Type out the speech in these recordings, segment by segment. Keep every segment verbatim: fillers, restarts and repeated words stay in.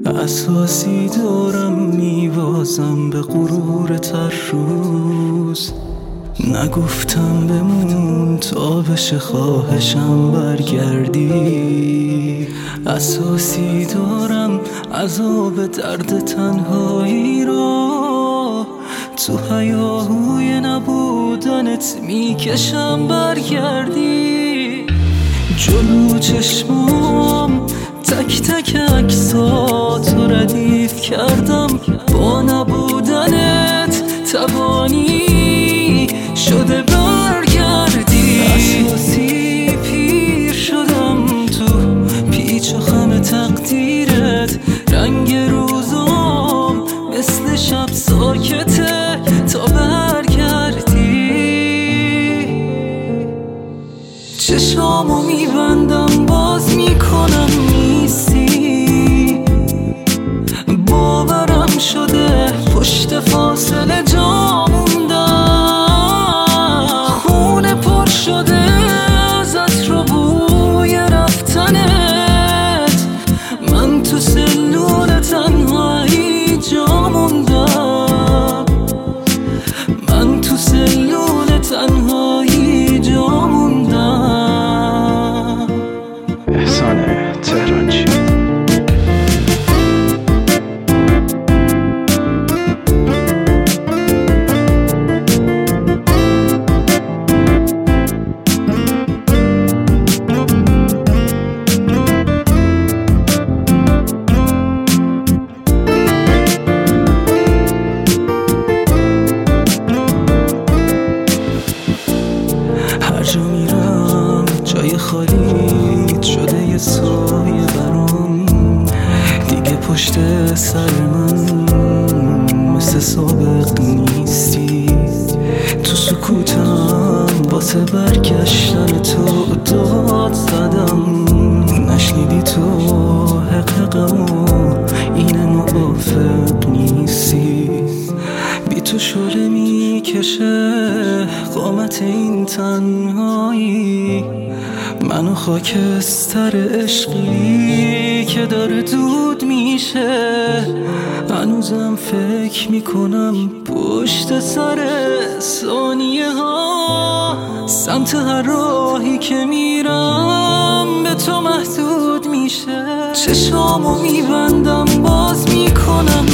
اساسی دارم میوازم به غرور تر روز. نگفتم بمون تا بشه خواهشم برگردی. اساسی دارم عذاب درد تنهایی را، تو هیاهوی نبودنت میکشم برگردی. جلو چشمام تک تک عکساتو ردیف کردم، با نبودنت توانی شده برگردی. اساسی پیر شدم تو پیچ و خم تقدیرت، رنگ روزام مثل شب ساکته تا برگردی. چشامو میبندم باز میکنم نیستی، باورم شده پشت فاصله جا موندم. خونه پر شده ازت رو بوی رفتنت، من تو سلول تنهایی جا موندم. من تو سلول تنهایی جا موندم. احسان تهرانچی. هر جا میرم جای خالی شده یه سایه برام، دیگه پشت سر من مثل سابق نیستی. تو سکوتم واسه برگشتن تو داد زدم، نشنیدی تو حقیقمو اینه موافق نیستی. بی تو شوره میکشه قامت این تنهایی، منو خاکستر عشقی که داره دود میشه. هنوزم فکر میکنم پشت سر ثانیه ها، سمت هر راهی که میرم به تو محدود میشه. چشامو میبندم باز میکنم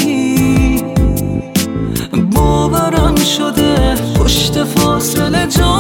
نیستی، باورم شده پشت فاصله جا